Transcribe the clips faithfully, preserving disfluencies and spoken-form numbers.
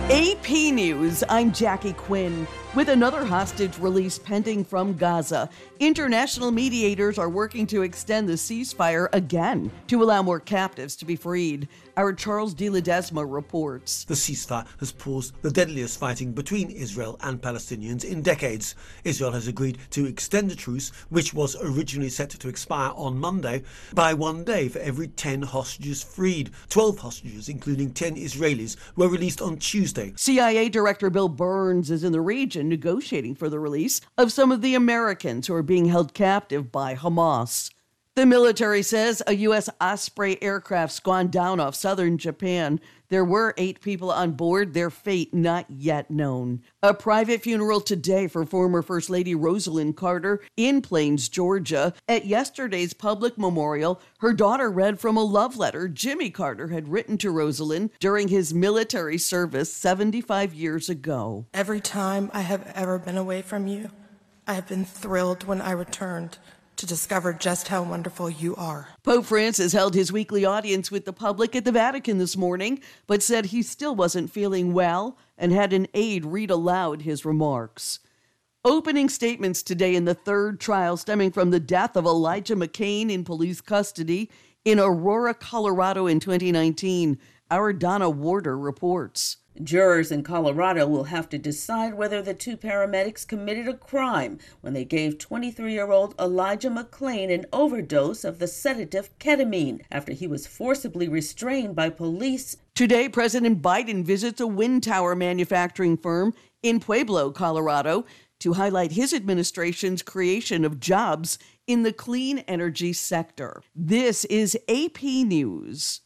A P News, I'm Jackie Quinn. With another hostage release pending from Gaza, international mediators are working to extend the ceasefire again to allow more captives to be freed. Our Charles de Ledesma reports. The ceasefire has paused the deadliest fighting between Israel and Palestinians in decades. Israel has agreed to extend the truce, which was originally set to expire on Monday, by one day for every ten hostages freed. Twelve hostages, including ten Israelis, were released on Tuesday. C I A Director Bill Burns is in the region negotiating for the release of some of the Americans who are being held captive by Hamas. The military says a U S Osprey aircraft's gone down off southern Japan. There were eight people on board, their fate not yet known. A private funeral today for former First Lady Rosalynn Carter in Plains, Georgia. At yesterday's public memorial, her daughter read from a love letter Jimmy Carter had written to Rosalynn during his military service seventy-five years ago. Every time I have ever been away from you, I have been thrilled when I returned to discover just how wonderful you are. Pope Francis held his weekly audience with the public at the Vatican this morning, but said he still wasn't feeling well and had an aide read aloud his remarks. Opening statements today in the third trial stemming from the death of Elijah McClain in police custody in Aurora, Colorado in twenty nineteen. Our Donna Warder reports. Jurors in Colorado will have to decide whether the two paramedics committed a crime when they gave twenty-three-year-old Elijah McClain an overdose of the sedative ketamine after he was forcibly restrained by police. Today, President Biden visits a wind tower manufacturing firm in Pueblo, Colorado, to highlight his administration's creation of jobs in the clean energy sector. This is A P News.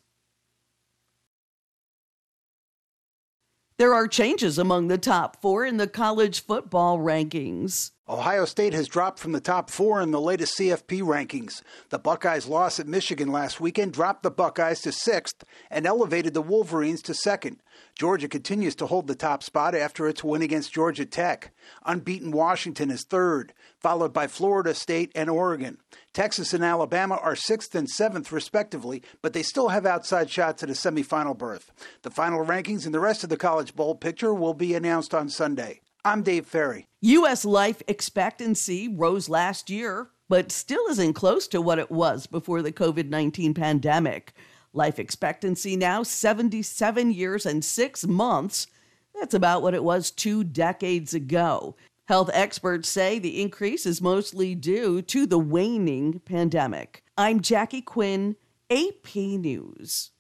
There are changes among the top four in the college football rankings. Ohio State has dropped from the top four in the latest C F P rankings. The Buckeyes' loss at Michigan last weekend dropped the Buckeyes to sixth and elevated the Wolverines to second. Georgia continues to hold the top spot after its win against Georgia Tech. Unbeaten Washington is third, followed by Florida State and Oregon. Texas and Alabama are sixth and seventh, respectively, but they still have outside shots at a semifinal berth. The final rankings and the rest of the College Bowl picture will be announced on Sunday. I'm Dave Ferry. U S life expectancy rose last year, but still isn't close to what it was before the covid nineteen pandemic. Life expectancy now seventy-seven years and six months. That's about what it was two decades ago. Health experts say the increase is mostly due to the waning pandemic. I'm Jackie Quinn, A P News.